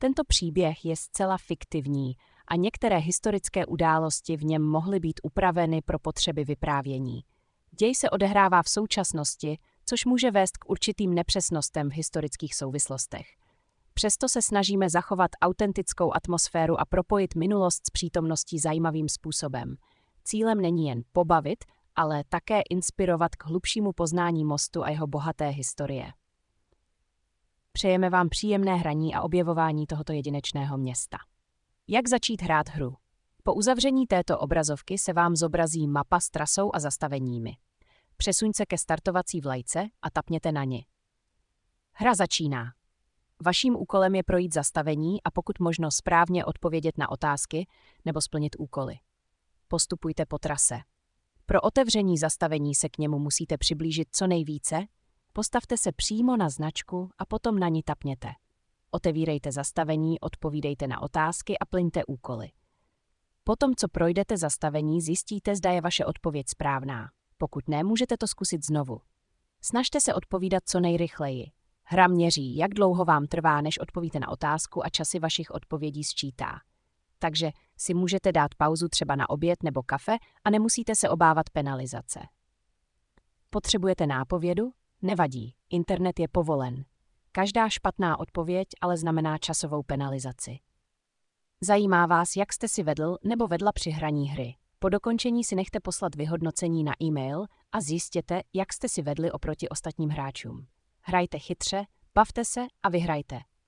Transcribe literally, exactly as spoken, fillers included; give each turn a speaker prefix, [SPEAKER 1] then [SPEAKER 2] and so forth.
[SPEAKER 1] Tento příběh je zcela fiktivní a některé historické události v něm mohly být upraveny pro potřeby vyprávění. Děj se odehrává v současnosti, což může vést k určitým nepřesnostem v historických souvislostech. Přesto se snažíme zachovat autentickou atmosféru a propojit minulost s přítomností zajímavým způsobem. Cílem není jen pobavit, ale také inspirovat k hlubšímu poznání mostu a jeho bohaté historie. Přejeme vám příjemné hraní a objevování tohoto jedinečného města. Jak začít hrát hru? Po uzavření této obrazovky se vám zobrazí mapa s trasou a zastaveními. Přesuň se ke startovací vlajce a tapněte na ni. Hra začíná. Vaším úkolem je projít zastavení a pokud možno správně odpovědět na otázky nebo splnit úkoly. Postupujte po trase. Pro otevření zastavení se k němu musíte přiblížit co nejvíce, postavte se přímo na značku a potom na ní tapněte. Otevírejte zastavení, odpovídejte na otázky a plňte úkoly. Potom, co projdete zastavení, zjistíte, zda je vaše odpověď správná. Pokud ne, můžete to zkusit znovu. Snažte se odpovídat co nejrychleji. Hra měří, jak dlouho vám trvá, než odpovíte na otázku a časy vašich odpovědí sčítá. Takže si můžete dát pauzu třeba na oběd nebo kafe a nemusíte se obávat penalizace. Potřebujete nápovědu? Nevadí, internet je povolen. Každá špatná odpověď ale znamená časovou penalizaci. Zajímá vás, jak jste si vedl nebo vedla při hraní hry. Po dokončení si nechte poslat vyhodnocení na e-mail a zjistěte, jak jste si vedli oproti ostatním hráčům. Hrajte chytře, bavte se a vyhrajte.